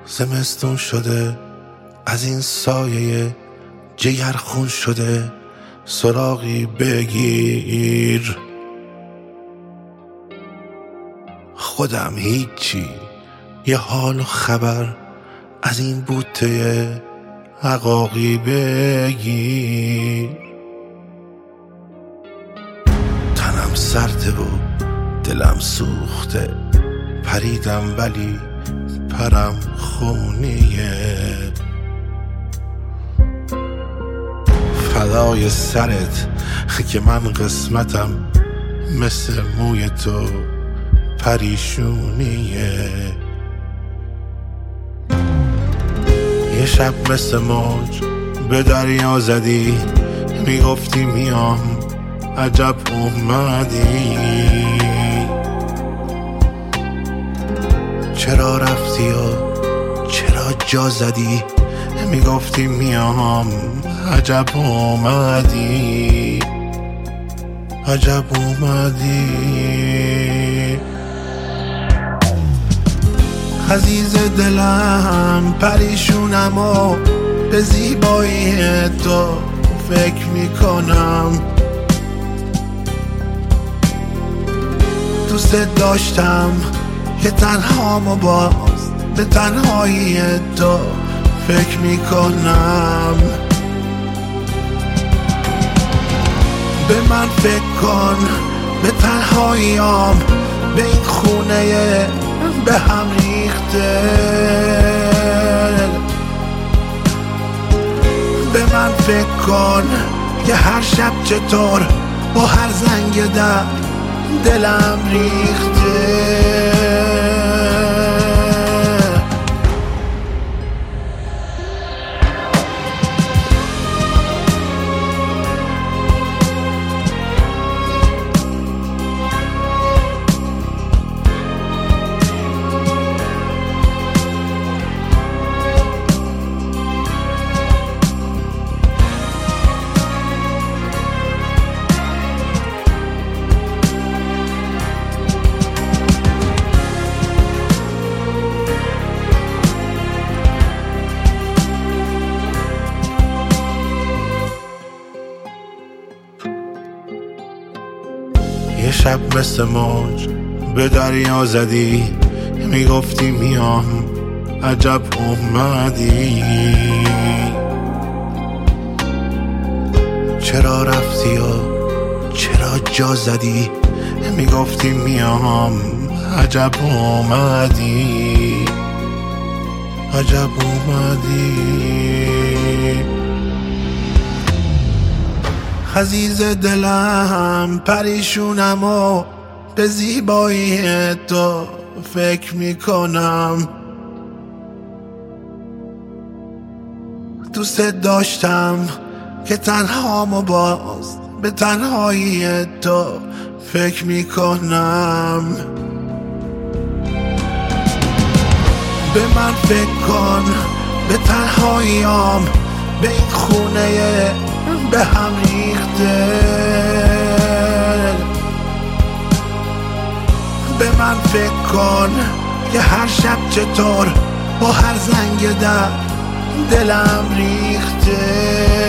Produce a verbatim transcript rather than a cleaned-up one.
زمستون شده، از این سایه جگر خون شده، سراغی بگیر. خودم هیچی، یه حال و خبر از این بوته عقاقی بگیر. تنم سرده و دلم سوخته، پریدم ولی پرم خونیه. فدای سرت که من قسمتم مثل موی تو پریشونیه. یه شب مثل موج به دریا زدی، میگفتی میام عجب اومدی. چرا رفتی و چرا جا زدی، میگفتی میام عجب اومدی. عجب اومدی. عزیز دلم پریشونم و به زیبایی تو فکر میکنم. دوست داشتم که تنهام و باز به تنهایی تو فکر میکنم. به من فکر کن، به تنهاییام، به این خونه به هم ریخته. به من فکر کن که هر شب چطور با هر زنگ در دلم ریخته. یه شب مثل موج به دریا زدی، میگفتی میام عجب اومدی. چرا رفتی و چرا جا زدی، میگفتی میام عجب اومدی. عجب اومدی. عزیز دلم پریشونم و به زیبایی تو فکر میکنم. دوست داشتم که تنهام و باز به تنهایی تو فکر میکنم. به من فکر کن، به تنهاییام، به این خونه به هم ریخته. به من فکر کن که هر شب چطور با هر زنگ در دلم ریخته.